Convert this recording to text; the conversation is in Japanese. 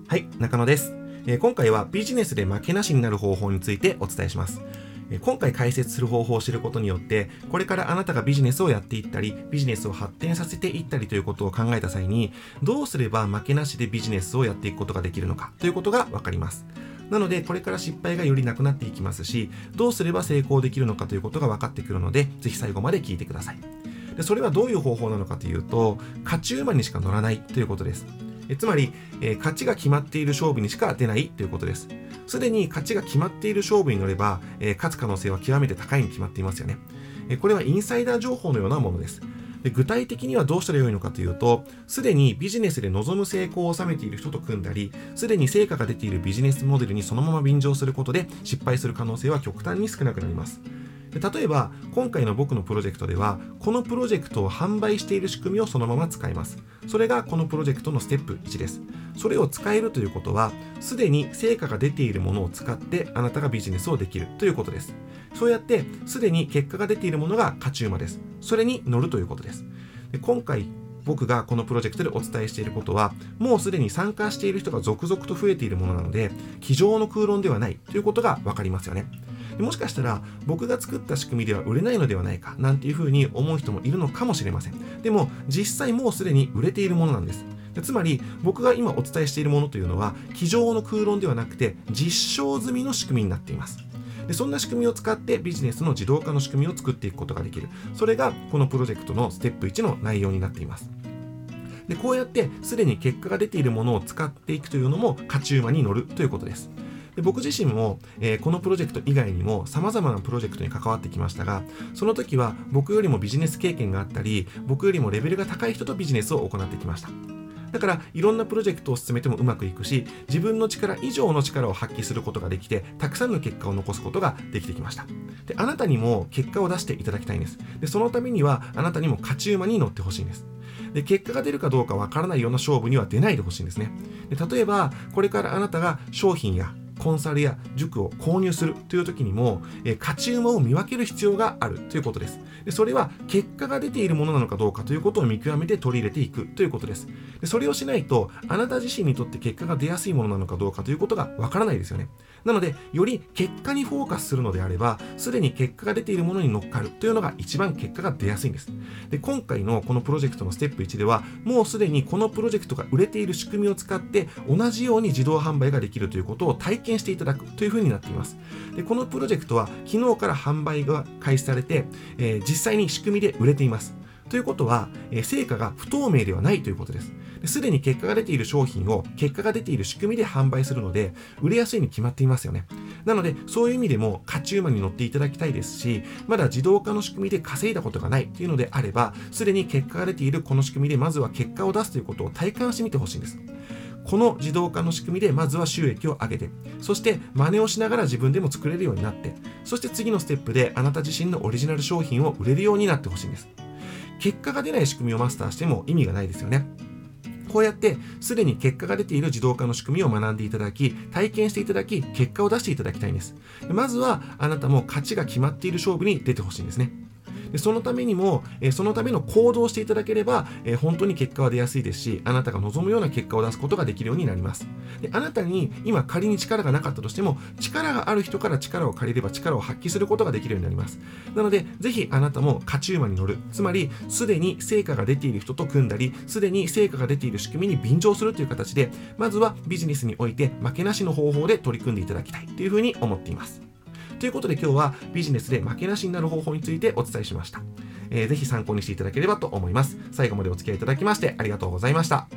はい、中野です。今回はビジネスで負けなしになる方法についてお伝えします。今回解説する方法を知ることによって、これからあなたがビジネスをやっていったり、ビジネスを発展させていったりということを考えた際に、どうすれば負けなしでビジネスをやっていくことができるのかということがわかります。なので、これから失敗がよりなくなっていきますし、どうすれば成功できるのかということが分かってくるので、ぜひ最後まで聞いてください。で、それはどういう方法なのかというと、勝ち馬にしか乗らないということです。つまり、勝ちが決まっている勝負にしか出ないということです。すでに勝ちが決まっている勝負に乗れば、勝つ可能性は極めて高いに決まっていますよね。これはインサイダー情報のようなものです。具体的にはどうしたらよいのかというと、すでにビジネスで望む成功を収めている人と組んだり、すでに成果が出ているビジネスモデルにそのまま便乗することで失敗する可能性は極端に少なくなります。例えば、今回の僕のプロジェクトでは、このプロジェクトを販売している仕組みをそのまま使います。それがこのプロジェクトのステップ1です。それを使えるということは、すでに成果が出ているものを使ってあなたがビジネスをできるということです。そうやって、すでに結果が出ているものが勝ち馬です。それに乗るということです。今回、僕がこのプロジェクトでお伝えしていることは、もうすでに参加している人が続々と増えているものなので、机上の空論ではないということがわかりますよね。もしかしたら僕が作った仕組みでは売れないのではないかなんていうふうに思う人もいるのかもしれません。でも実際もうすでに売れているものなんです。つまり僕が今お伝えしているものというのは机上の空論ではなくて実証済みの仕組みになっています。でそんな仕組みを使ってビジネスの自動化の仕組みを作っていくことができる。それがこのプロジェクトのステップ1の内容になっています。でこうやってすでに結果が出ているものを使っていくというのも勝ち馬に乗るということです。で僕自身も、このプロジェクト以外にも様々なプロジェクトに関わってきましたが、その時は僕よりもビジネス経験があったり、僕よりもレベルが高い人とビジネスを行ってきました。だからいろんなプロジェクトを進めてもうまくいくし、自分の力以上の力を発揮することができて、たくさんの結果を残すことができてきました。であなたにも結果を出していただきたいんです。でそのためにはあなたにも勝ち馬に乗ってほしいんです。で結果が出るかどうかわからないような勝負には出ないでほしいんですね。で例えばこれからあなたが商品やコンサルや塾を購入するという時にも、勝ち馬を見分ける必要があるということです。でそれは結果が出ているものなのかどうかということを見極めて取り入れていくということです。でそれをしないとあなた自身にとって結果が出やすいものなのかどうかということがわからないですよね。なのでより結果にフォーカスするのであれば、すでに結果が出ているものに乗っかるというのが一番結果が出やすいんです。で今回のこのプロジェクトのステップ1では、もうすでにこのプロジェクトが売れている仕組みを使って同じように自動販売ができるということを体験していただくというふうになっています。でこのプロジェクトは昨日から販売が開始されて、実際に仕組みで売れています。ということは、成果が不透明ではないということです。すでに結果が出ている商品を結果が出ている仕組みで販売するので、売れやすいに決まっていますよね。なので、そういう意味でも勝ち馬に乗っていただきたいですし、まだ自動化の仕組みで稼いだことがないというのであれば、すでに結果が出ているこの仕組みでまずは結果を出すということを体感してみてほしいんです。この自動化の仕組みでまずは収益を上げて、そして真似をしながら自分でも作れるようになって、そして次のステップであなた自身のオリジナル商品を売れるようになってほしいんです。結果が出ない仕組みをマスターしても意味がないですよね。こうやってすでに結果が出ている自動化の仕組みを学んでいただき、体験していただき、結果を出していただきたいんです。まずはあなたも勝ちが決まっている勝負に出てほしいんですね。でそのためにも、そのための行動をしていただければ、本当に結果は出やすいですし、あなたが望むような結果を出すことができるようになります。であなたに今仮に力がなかったとしても、力がある人から力を借りれば力を発揮することができるようになります。なので、ぜひあなたも勝ち馬に乗る。つまり、すでに成果が出ている人と組んだり、すでに成果が出ている仕組みに便乗するという形で、まずはビジネスにおいて負けなしの方法で取り組んでいただきたいというふうに思っています。ということで今日はビジネスで負けなしになる方法についてお伝えしました。ぜひ参考にしていただければと思います。最後までお付き合いいただきましてありがとうございました。